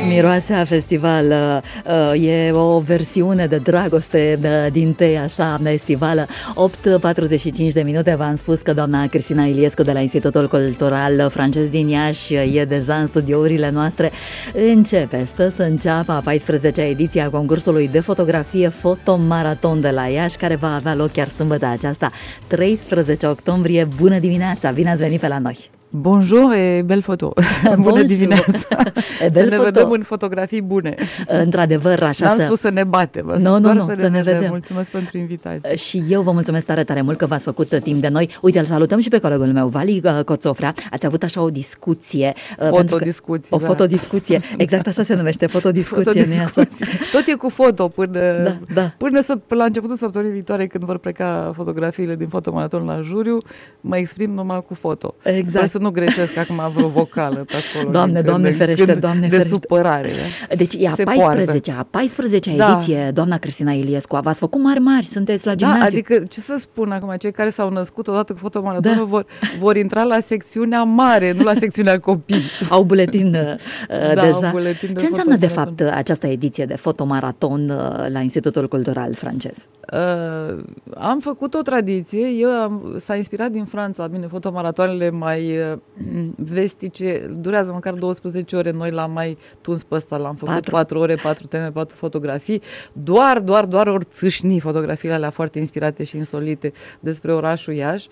Miroase a festival e o versiune de dragoste din tei, așa, estivală. 8:45 de minute, v-am spus că doamna Cristina Iliescu de la Institutul Cultural Francez din Iași e deja în studiourile noastre. Stă să înceapă a 14-a ediție a concursului de fotografie Fotomaraton de la Iași, care va avea loc chiar sâmbătă aceasta, 13 octombrie. Bună dimineața, bine ați venit pe la noi! Bonjour et belle photo. Bună dimineața. Să ne vedem în fotografii bune. Într-adevăr, așa. N-am spus să ne batem. Nu, să ne vedem. Mulțumesc pentru invitație. Și eu vă mulțumesc tare mult că v-ați făcut timp de noi. Uite, îl salutăm și pe colegul meu, Vali Coțofrea. Ați avut așa o discuție. Fotodiscuție. O fotodiscuție. Exact așa se numește, fotodiscuție. Tot e cu foto până la începutul săptămânii viitoare, când vor pleca fotografiile din Fotomaraton la juriu, mă exprim numai cu foto. Exact. Să nu greșesc acum vreo vocală pe acolo. Doamne ferește. De supărare. Deci e a 14-a ediție, doamna Cristina Iliescu. V-ați făcut mari, sunteți la gimnaziu. Da, adică, ce să spun acum, cei care s-au născut odată cu Fotomaratonul vor intra la secțiunea mare, nu la secțiunea copii. Au buletin deja. Au buletin de ce înseamnă, de fapt, această ediție de Fotomaraton la Institutul Cultural Francez? Am făcut o tradiție. S-a inspirat din Franța. Bine, fotomaratoanele mai vestice durează măcar 12 ore. Noi l-am mai tuns pe ăsta. L-am făcut 4 ore, 4 teme, 4 fotografii. Doar ori țâșni fotografiile alea foarte inspirate și insolite despre orașul Iași.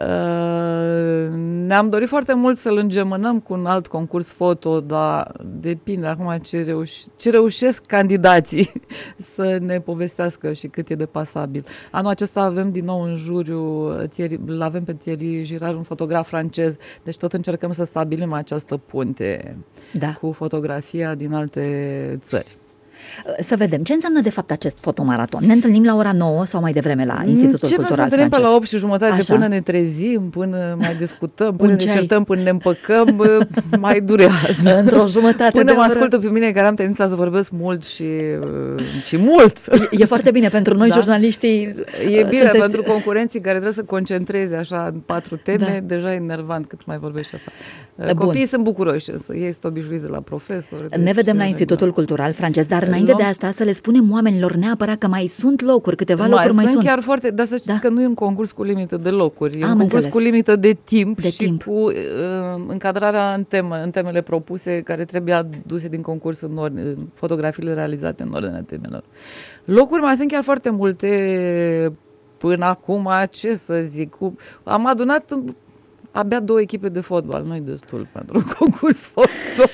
Ne-am dorit foarte mult să-l îngemânăm cu un alt concurs foto, dar depinde acum ce reușesc candidații să ne povestească și cât e de pasabil. Anul acesta avem din nou în juriu, l-avem pe Thierry Girard, un fotograf francez, deci tot încercăm să stabilim această punte cu fotografia din alte țări. Să vedem, ce înseamnă de fapt acest fotomaraton? Ne întâlnim la ora 9 sau mai devreme la Institutul Cultural Francez? Pe la 8:30, până ne trezim, până mai discutăm, până ne certăm, până ne împăcăm, mai durează. Într-o jumătate până mă ascultă pe mine, care am tendința să vorbesc mult și mult. E foarte bine pentru noi, jurnaliștii. E bine pentru concurenții care trebuie să concentreze așa în 4 teme, deja e enervant cât mai vorbești asta. Copiii sunt bucuroși, însă ei sunt obișnuiți de la profesori. Ne vedem la Institutul Cultural Francez, dar înainte de asta să le spunem oamenilor neapărat că mai sunt locuri, câteva locuri mai sunt. Chiar foarte, dar să știți că nu e un concurs cu limită de locuri, e un concurs cu limită de timp cu încadrarea în temele propuse, care trebuie aduse din concurs în ordine, fotografiile realizate în ordinea temelor. Locuri mai sunt chiar foarte multe până acum, ce să zic, am adunat abia 2 echipe de fotbal, nu-i destul pentru un concurs foto.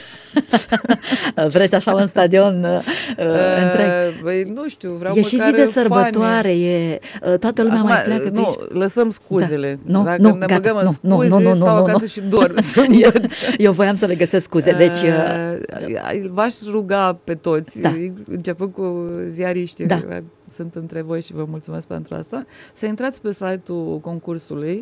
Vreți așa un stadion întreg? Nu știu, vreau e și zi de sărbătoare, toată lumea mai pleacă pe aici. Lăsăm scuzele. Dacă ne băgăm în scuze, stau acasă și dorm. Eu voiam să le găsesc scuze. Deci v-aș ruga pe toți, începând cu ziariștii, sunt între voi și vă mulțumesc pentru asta, să intrați pe site-ul concursului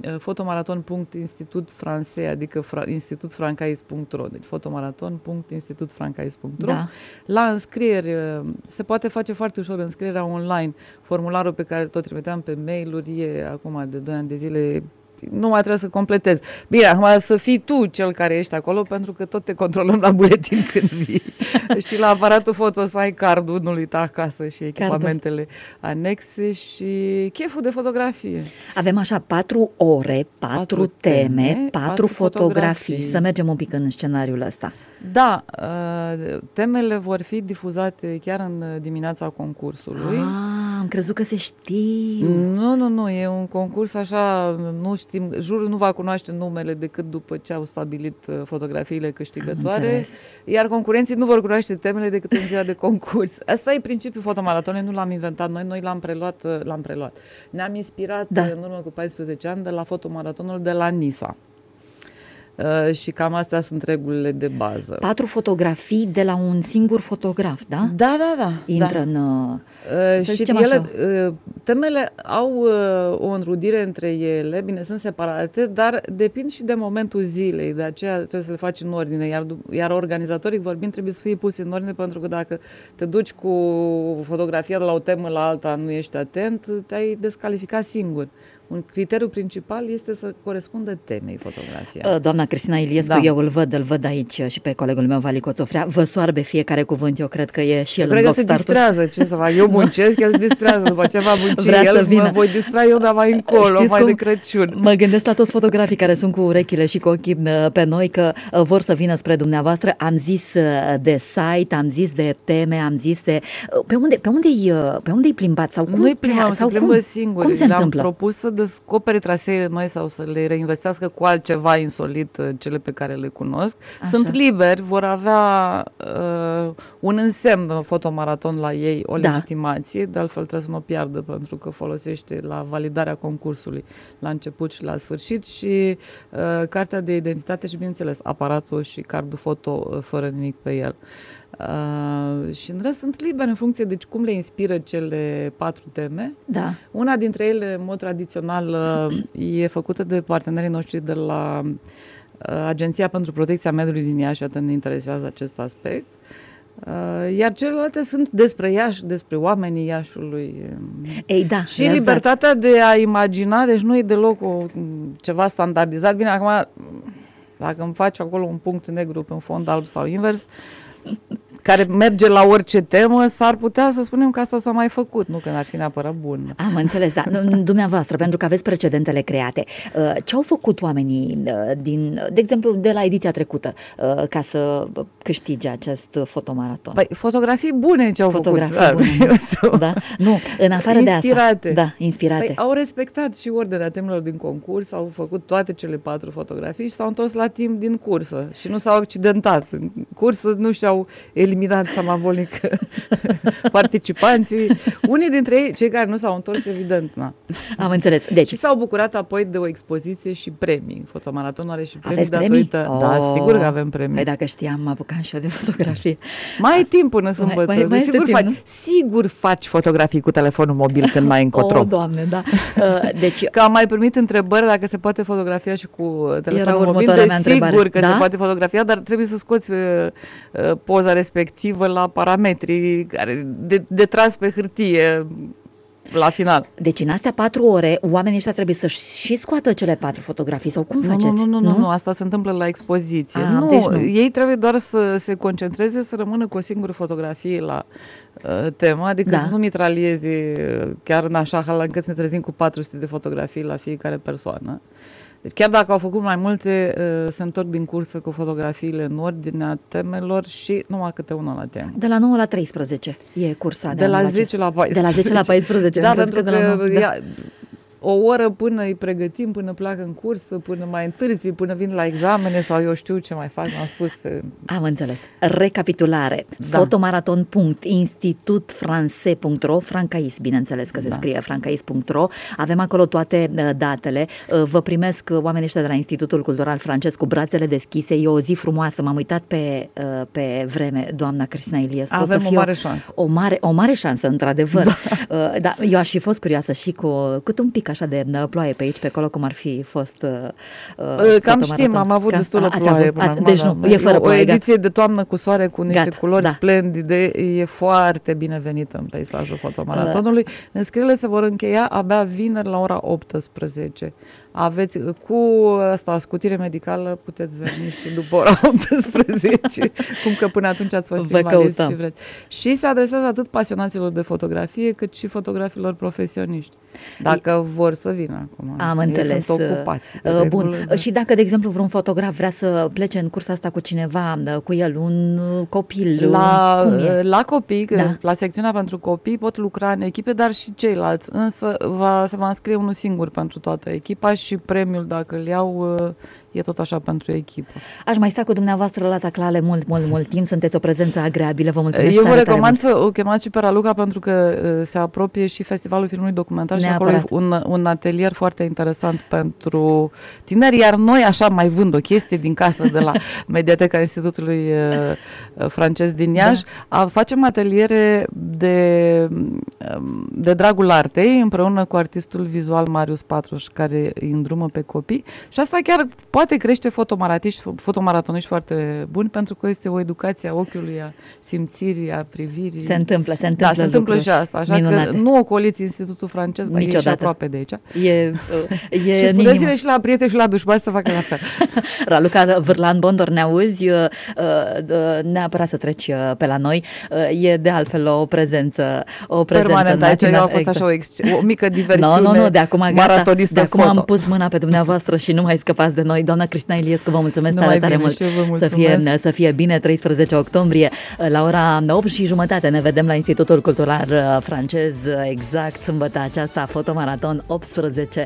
fotomaraton.institutfrancais, adică institutfrancais.ro, deci fotomaraton.institutfrancais.ro. La înscrieri se poate face foarte ușor înscrierea online. Formularul pe care tot trimiteam pe mail-uri e acum de 2 ani de zile. Nu mai trebuie să completez. Bine, acum să fii tu cel care ești acolo, pentru că tot te controlăm la buletin când vii. Și la aparatul foto să ai cardul, nu-l uita acasă, și echipamentele anexe și cheful de fotografie. Avem așa 4 ore, 4 teme, 4 fotografii. Să mergem un pic în scenariul ăsta. Da, temele vor fi difuzate chiar în dimineața concursului. Am crezut că se știu. Nu, e un concurs așa, nu știm, jurul nu va cunoaște numele decât după ce au stabilit fotografiile câștigătoare, iar concurenții nu vor cunoaște temele decât în ziua de concurs. Asta e principiul fotomaratonului, nu l-am inventat noi l-am preluat. Ne-am inspirat în urmă cu 14 ani de la fotomaratonul de la Nisa. Și cam astea sunt regulile de bază. 4 fotografii de la un singur fotograf, da? Da. Intră în... Să zicem așa. Temele au o înrudire între ele, bine, sunt separate, dar depind și de momentul zilei, de aceea trebuie să le faci în ordine, iar organizatoric vorbind trebuie să fie puse în ordine, pentru că dacă te duci cu fotografia de la o temă la alta, nu ești atent, te-ai descalificat singur. un criteriu principal este să corespundă temei fotografia. Doamna Cristina Iliescu, eu îl văd aici și pe colegul meu, Vali Coțofrea, vă soarbe fiecare cuvânt, eu cred că e și el în loc startul. Cred că se distrează, ce să fac, eu muncesc, el se distrează, după ce va munci, mă voi distra eu, dar mai încolo, mai de Crăciun. Mă gândesc la toți fotografii care sunt cu urechile și cu ochii pe noi, că vor să vină spre dumneavoastră. Am zis de site, am zis de teme, am zis de... Pe unde-i plimbați? Sau cum? Nu-i plimbăm, se plimbă singuri. Cum se Le-am întâmplă? propus să descopere traseele noi sau să le reinvestească cu altceva insolit, cele pe care le cunosc. Așa. Sunt liberi, vor avea un însemn fotomaraton la ei, o legitimație, de altfel trebuie să nu o piardă, pentru că folosește la validarea concursului la început și la sfârșit și cartea de identitate și, bineînțeles, aparatul și cardul foto fără nimic pe el. Și în rest sunt libere în funcție de cum le inspiră cele 4 teme. Da. Una dintre ele, în mod tradițional, e făcută de partenerii noștri de la Agenția pentru Protecția Mediului din Iași, atât ne interesează acest aspect. Iar celelalte sunt despre Iași, despre oamenii Iașului. Ei, da, și libertatea de a imagina, deci nu e deloc ceva standardizat. Bine, acum, dacă îmi faci acolo un punct negru pe un fond alb sau invers, care merge la orice temă, s-ar putea să spunem că asta s-a mai făcut, nu că n-ar fi neapărat bun. Am înțeles, da. Dumneavoastră, pentru că aveți precedentele create, ce au făcut oamenii, de exemplu, de la ediția trecută, ca să câștige acest fotomaraton? Păi, fotografii bune ce au fotografii făcut. Bune. Da? Nu, în afară inspirate. de asta. Da, inspirate. Păi, au respectat și ordinea temelor din concurs, au făcut toate cele 4 fotografii și s-au întors la timp din cursă și nu s-au accidentat. În cursă nu și-au eliminat samavolnic participanții. Unii dintre ei, cei care nu s-au întors, evident, na. Am înțeles. Deci... Și s-au bucurat apoi de o expoziție și premii. Fotomaratonul are și premii. Aveți premii? Da, sigur că avem premii. Păi dacă știam, mă apucam și eu de fotografie. Mai ai timp până sâmbătă. Sigur faci fotografii cu telefonul mobil când mai încotro. Doamne, da. Deci... Că am mai primit întrebări dacă se poate fotografia și cu telefonul mobil. Sigur că se poate fotografia, dar trebuie să scoți poza respectivă la parametrii de tras pe hârtie la final. Deci în astea 4 ore, oamenii ăștia trebuie să și scoată cele 4 fotografii sau cum faceți? Nu, asta se întâmplă la expoziție. Nu, ei trebuie doar să se concentreze, să rămână cu o singură fotografie la temă, adică să nu mitralieze chiar în așa hal încât să ne trezim cu 400 de fotografii la fiecare persoană. Deci chiar dacă au făcut mai multe, se întorc din cursă cu fotografiile în ordinea temelor și numai câte una la temă. De la 9 la 13 e cursa. De la 10 la 14. De la 10 la 14. Da, pentru că o oră până îi pregătim, până pleacă în cursă, până mai întârzi, până vin la examene sau eu știu ce mai fac, am spus. Am înțeles. Recapitulare. Fotomaraton.institutfrancais.ro, Francais, bineînțeles că se scrie francais.ro. Avem acolo toate datele. Vă primesc oamenii ăștia de la Institutul Cultural Francez cu brațele deschise. E o zi frumoasă. M-am uitat pe vreme, doamna Cristina Iliescu. Avem o mare șansă. O mare șansă, într-adevăr. Da, eu aș fi fost curioasă și cu un pic așa de ploaie pe aici, pe acolo, cum ar fi fost cam știm, am avut destulă ploaie până acum. Deci nu, e fără ploaie. O ediție de toamnă cu soare, cu niște culori splendide, e foarte binevenită în peisajul fotomaratonului. Înscrierile se vor încheia abia vineri la ora 18. Aveți, cu asta, scutire medicală, puteți veni și după ora 18, cum că până atunci ați fost filmaliți și vreți. Și se adresează atât pasionaților de fotografie, cât și fotografilor profesioniști, dacă vor să vină acum. Am înțeles. Sunt ocupați. Bun. Și dacă, de exemplu, vreun fotograf vrea să plece în cursa asta cu cineva, cu el, un copil, la copii, la secțiunea pentru copii, pot lucra în echipe, dar și ceilalți. Însă se va înscrie unul singur pentru toată echipa și premiul, dacă îl iau, e tot așa pentru echipă. Aș mai sta cu dumneavoastră la Taclale mult timp, sunteți o prezență agreabilă, vă mulțumesc. Eu vă recomand să o chemați și pe Raluca, pentru că se apropie și Festivalul Filmului Documentar și acolo e un atelier foarte interesant pentru tineri, iar noi așa mai vând o chestie din casă de la Mediateca Institutului Francez din Iași. Facem ateliere de dragul artei împreună cu artistul vizual Marius Patruș, care îi îndrumă pe copii și asta chiar poate poate crește fotomaratoniști foarte buni, pentru că este o educație a ochiului, a simțirii, a privirii. Se întâmplă se întâmplă și asta, așa minunate. că nu ocoliți Institutul francez, e și aproape de aici. Și spuneți-le și la prieteni și la dușmani să facă la fel. Raluca Vârlan Bondor, ne auzi? Neapărat să treci pe la noi. E de altfel o prezență permanent aici. Eu a fost așa o mică diversiune. Nu, de acum gata. De acum am pus mâna pe dumneavoastră și nu mai scăpați de noi. Doamna Cristina Iliescu, vă mulțumesc tare mult. Să fie bine 13 octombrie la ora 8:30. Ne vedem la Institutul Cultural Francez, exact sâmbătă aceasta, fotomaraton 18